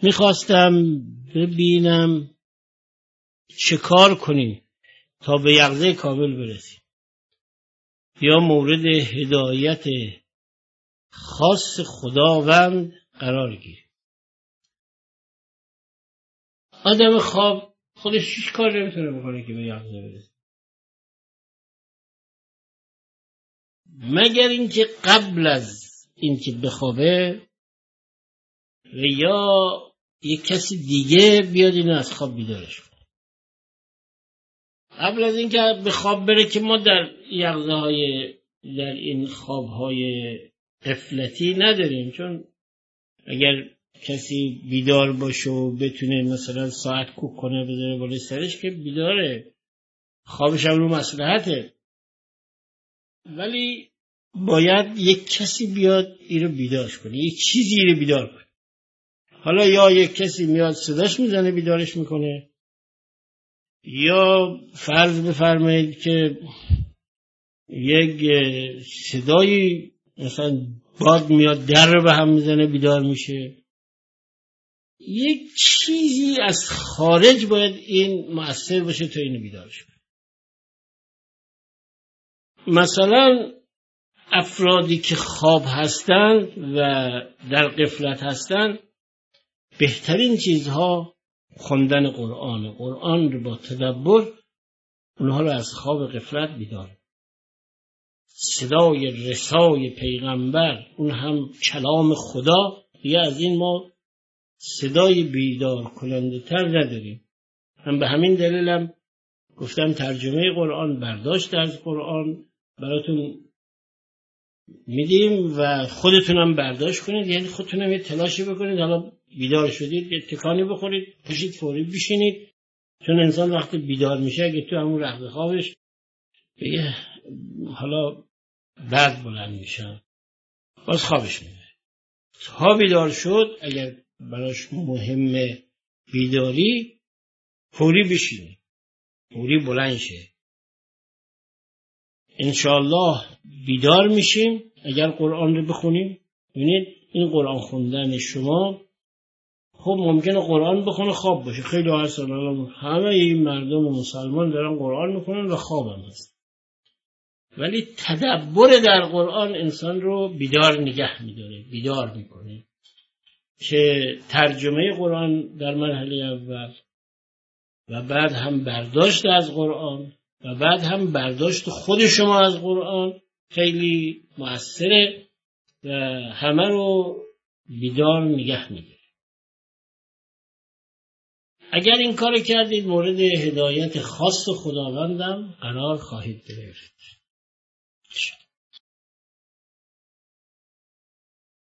میخواستم ببینم چه کار کنیم تا به یقظه کامل برسیم یا مورد هدایت خاص خداوند قرار گیریم. آدم خواب خودش هیچ کار نمیتونه بکنه که به یقظه برسه، مگر اینکه قبل از اینکه بخوابه و یا یک کسی دیگه بیاد اینو از خواب بیدارش کنه. قبل از اینکه به خواب بره که ما در یقظه های در این خواب های غفلتی نداریم، چون اگر کسی بیدار باشه و بتونه مثلا ساعت کوک کنه بذاره بالای سرش که بیداره، خوابش هم رو مصلحته، ولی باید یک کسی بیاد اینو بیدارش کنه، یک چیزی اینو بیدار کنه. حالا یا یک کسی میاد صداش میزنه بیدارش میکنه، یا فرض بفرمایید که یک صدایی مثلا باد میاد در رو به هم میزنه بیدار میشه. یک چیزی از خارج باید این مؤثر باشه تا اینو بیدارش کنه. مثلا افرادی که خواب هستن و در غفلت هستن، بهترین چیزها خوندن قرآن رو با تدبر اونها رو از خواب غفلت بیدار. صدای رسای پیغمبر، اون هم کلام خدا، دیگه از این ما صدای بیدار کننده تر نداریم. هم به همین دلیلم گفتم ترجمه قرآن، برداشت از قرآن براتون میدیم و خودتونم برداشت کنید، یعنی خودتونم یه تلاشی بکنید. حالا بیدار شدید یه تکانی بخورید، پشید فوری بشینید، چون انسان وقتی بیدار میشه اگه تو همون رخت خوابش بگه حالا بعد بلند میشم، باز خوابش میبره. تا بیدار شد اگر براش مهمه بیداری، فوری بشینه، فوری بلند شه. انشاءالله بیدار میشیم اگر قرآن رو بخونیم. ببینید این قرآن خوندن شما، خب ممکنه قرآن بخونه خواب باشه، خیلی هستن همه این مردم مسلمان دارن قرآن میخونن و خوابم هست، ولی تدبر در قرآن انسان رو بیدار نگه میداره، بیدار میکنه. که ترجمه قرآن در مرحله اول و بعد هم برداشت از قرآن و بعد هم برداشت خود شما از قرآن خیلی مؤثره و همه رو بیدار نگه میداره. اگر این کار کردید مورد هدایت خاص خداوندم قرار خواهید گرفت.